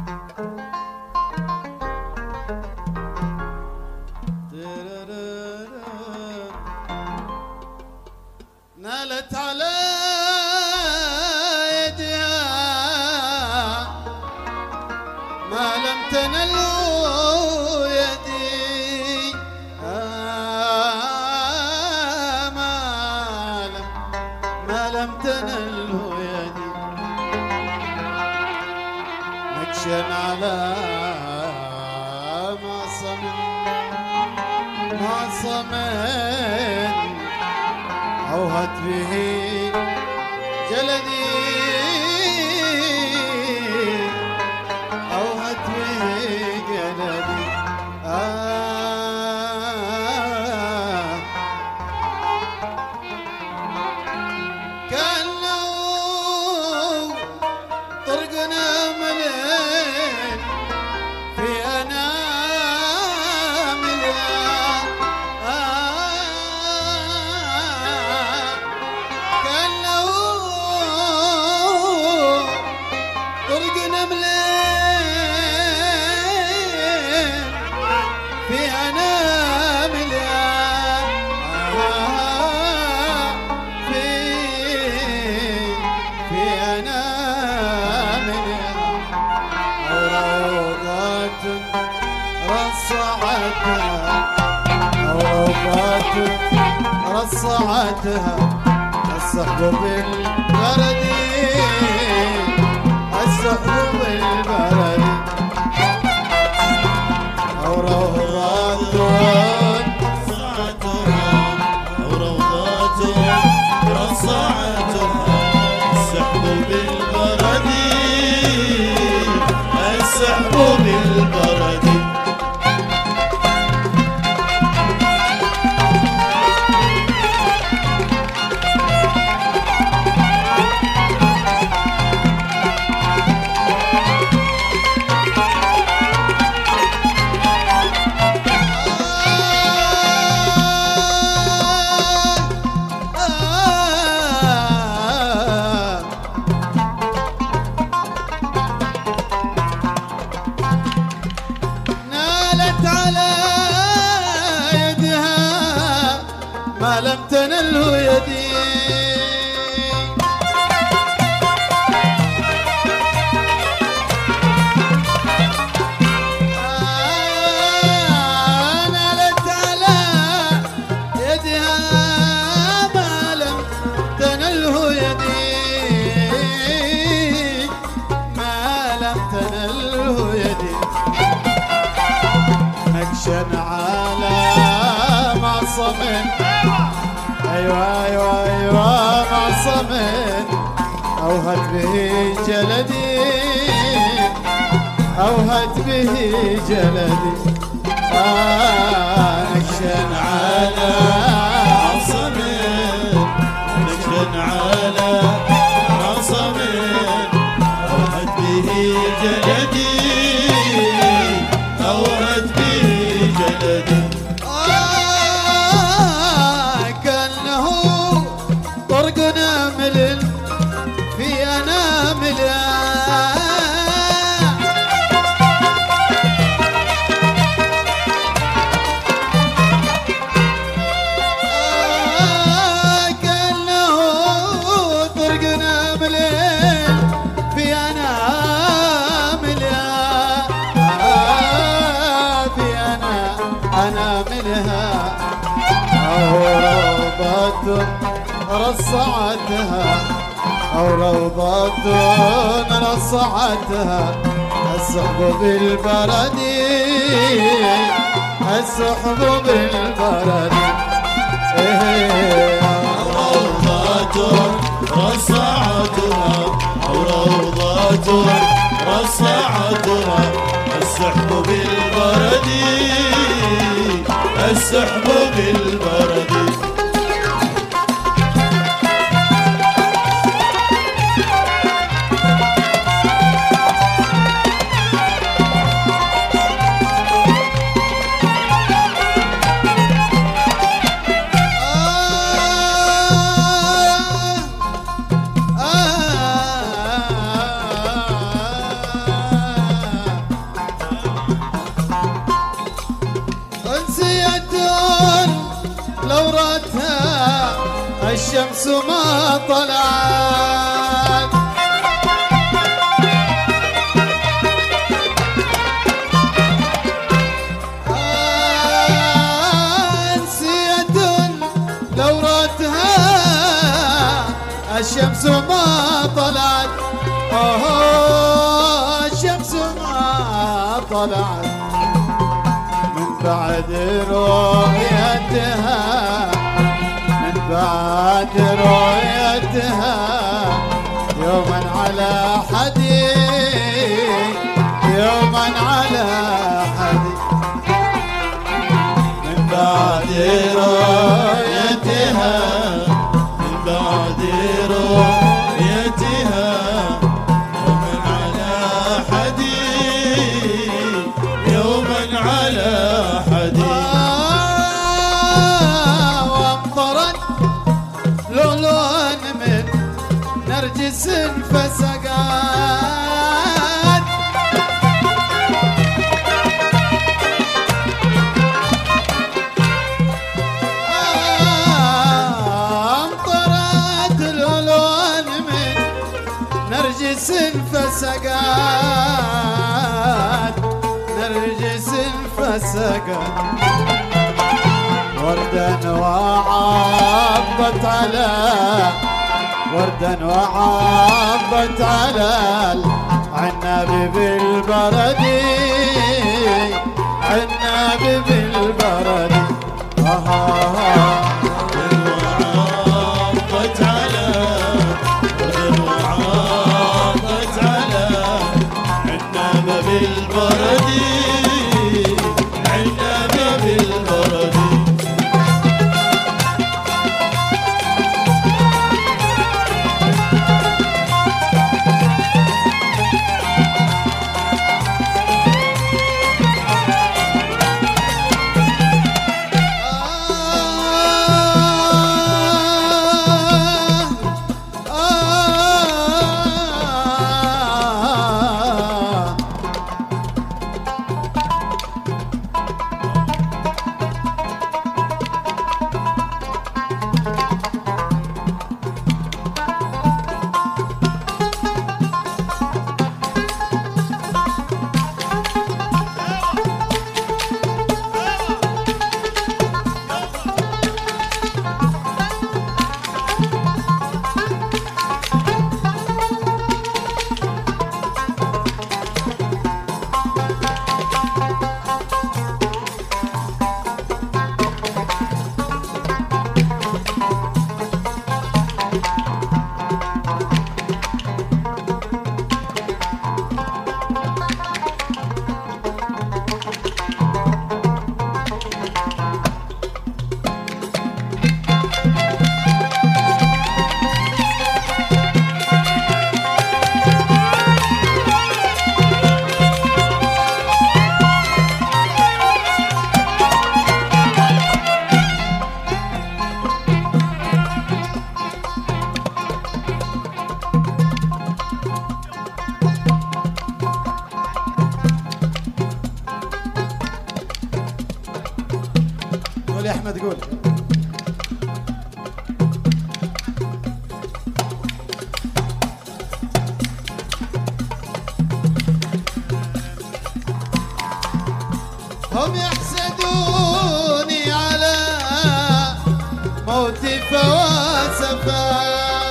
نالت على يدها ما لم تنل يدي، ما لم تنل يدي، نكشا على ما صمن أوهت به جلدي، أوهت به جلدي. كأنه طرقنا ملين في أناملها، كأنه طرقنا ملين في أناملها، في أناملها. روضات رصعتها، روضات رصعتها، السحب بالبرد، السحب بالبرد. روضات رصعتها، روضات رصعتها، السحب بالبرد، السحب بالبرد. نالت على يدها ما لم تنله يدي، نالت على يدها ما لم تنله يدي، ما لم تنله يدي. نكشا على ما صمن، ايوه ايوه ايوه ما صمن، اوهت به جلدي، اوهت به جلدي. نكشا على ما صمن، نكشا على ما صمن، أوهت به جلدي، أوهت به جلدي. كأنه طرق نامل في أناملها، كأنه طرق نامل في أناملها، في أناملها. أو روضة رصعتها، أو روضة رصعتها، السحب بالبرد، السحب بالبرد. روضات رصعتها، أو روضات رصعتها، السحب بالبرد، السحب بالبرد. الشمس ما طلعت. نسيت لورتها الشمس ما طلعت. الشمس ما طلعت من بعد رؤيتها، من بعد رؤيتها يوما على حدي، يوما على حدي. من بعد رؤيتها، من بعد رؤيتها يوما على حدي، يوما على حدي. وامطرت لؤلؤا من نرجس فسقات. امطرت لؤلؤا من نرجس فسقات، نرجس فسقات. وردا وعضت على، وردا وعضت على العناب بالبرد، عناب بالبرد. وعضت على، وعضت على عناب بالبرد، عناب بالبرد. قول يا احمد قول. هم يحسدوني على موتي فواسفا،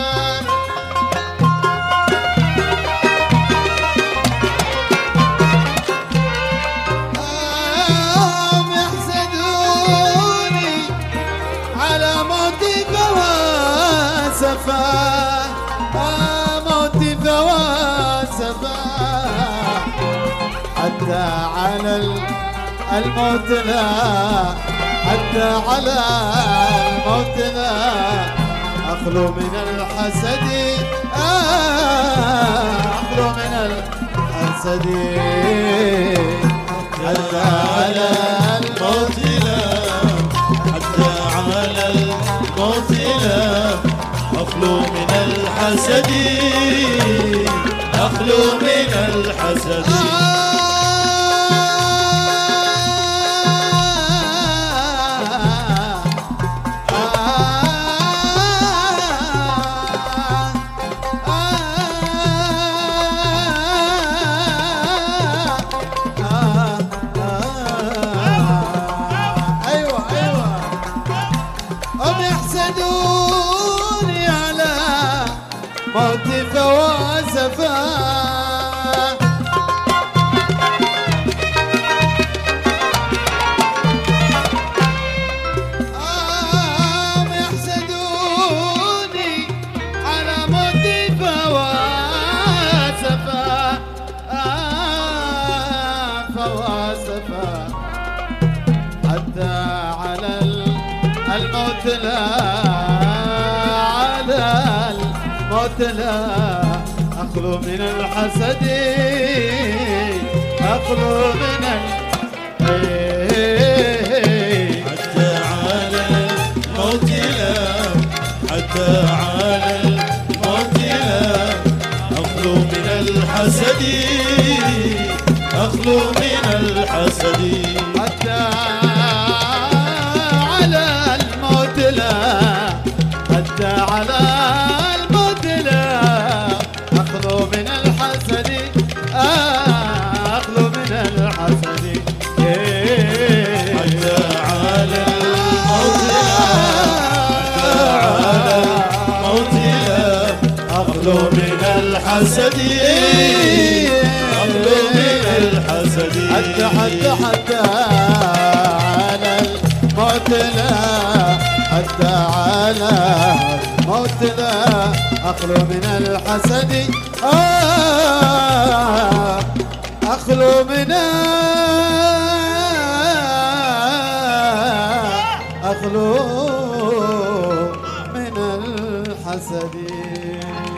هم يحسدوني على موتي فواسفا، موتي فواسفا. حتى على الموت لا، حتى على الموت لا أخلو من الحسد، أخلو من الحسد. حتى على الموت لا، حتى على الموت لا أخلو من الحسد، أخلو من الحسد. الموت لا على الموت لا أخلو من الحسد أخلو من حتى على الموت لا حتى على الموت لا أخلو من الحسد أخلو من الحسد حتى على الموت لا حتى على الموت لا أخلو من الحسد أخلو من الحسد حتى على الموت لا حتى على الموت لا أخلو من الحسد أخلو من الحسد حتى على الموت لا حتى على الموت لا أخلو من الحسد أخلو من أخلو من الحسد